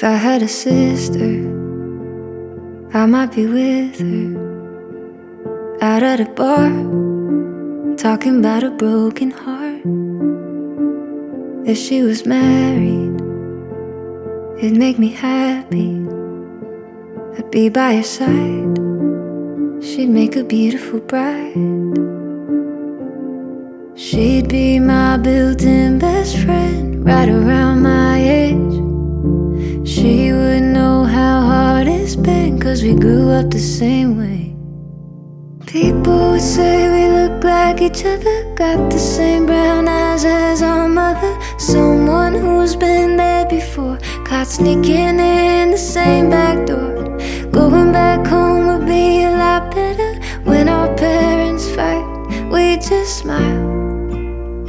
If I had a sister, I might be with her, out at a bar, talking about a broken heart. If she was married, it'd make me happy. I'd be by her side, she'd make a beautiful bride. She'd be my built-in best friend, right around my age. She would know how hard it's been, 'cause we grew up the same way. People would say we look like each other, got the same brown eyes as our mother. Someone who's been there before, caught sneaking in the same back door.